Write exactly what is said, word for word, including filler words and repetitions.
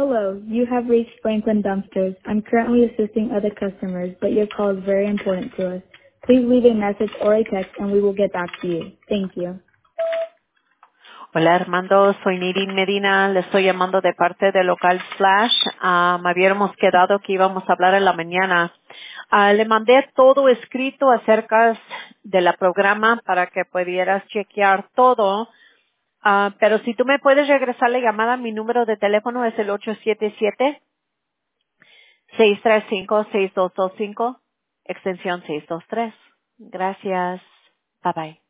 Hello, you have reached Franklin Dumpsters. I'm currently assisting other customers, but your call is very important to us. Please leave a message or a text and we will get back to you. Thank you. Hola Armando, soy Nirin Medina, le estoy llamando de parte de Local Flash. Ah, me habíamos quedado que íbamos a hablar en la mañana. Ah, le mandé todo escrito acerca de la programa para que pudieras chequear todo. Ah, pero si tú me puedes regresar la llamada, mi número de teléfono es el ocho siete siete, seis tres cinco, seis dos dos cinco, extensión seiscientos veintitrés. Gracias. Bye bye.